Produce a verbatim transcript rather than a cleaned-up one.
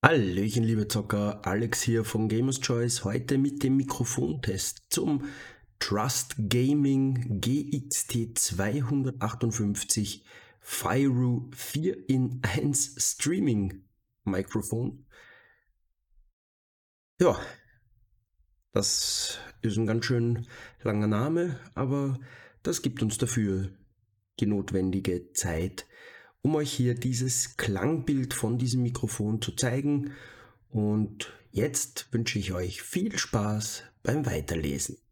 Hallöchen, liebe Zocker, Alex hier von Gamers Choice, heute mit dem Mikrofontest zum Trust Gaming G X T zweihundertachtundfünfzig Firoo vier in eins Streaming Mikrofon. Ja, das ist ein ganz schön langer Name, aber das gibt uns dafür die notwendige Zeit, um euch hier dieses Klangbild von diesem Mikrofon zu zeigen. Und jetzt wünsche ich euch viel Spaß beim Weiterlesen.